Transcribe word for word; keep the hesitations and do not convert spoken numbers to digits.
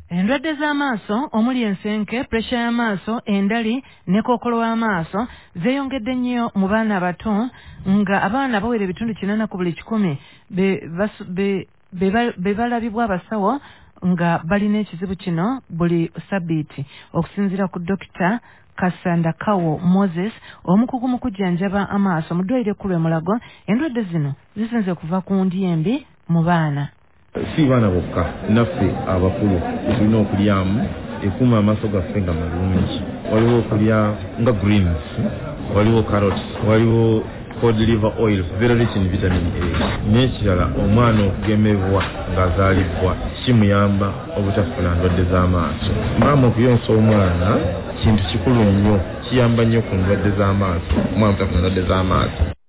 Endwadde z'amaaso omuli ensenke, pressure y'amaaso, endali ne kookolo w'amaaso zeeyongedde nnyo mu baana abato nga abaana bawera ebitundu kinana ku buli kikumi be, be, be, be balabibwa abasawo nga balina ekizibu kino buli sabbiiti okusinziira ku Dokita Kasanda Kawo Moses omukugu mu kujjanjaba amaaso mu ddwaliro ekkulu e Mulago. Endwadde zino zisinze kuva ku ndyembi mu baana. Si baana bokka naffe abakulu tulina okulyamu ekuuma amaaso gaffe nga malungi. Waliwo okulya nga greens, waliwo carrots, waliwo cod liver oil very rich in vitamin A. N'ekirala omwana okugemebwa ng'azaalibwa kimuyamba obutafuna ndwadde z'amaaso. Maama okuyonsa omwana kintu kikulu nnyo, kiyamba nnyo ku ndwadde z'amaaso, omwana obutafuna ndwadde z'amaaso.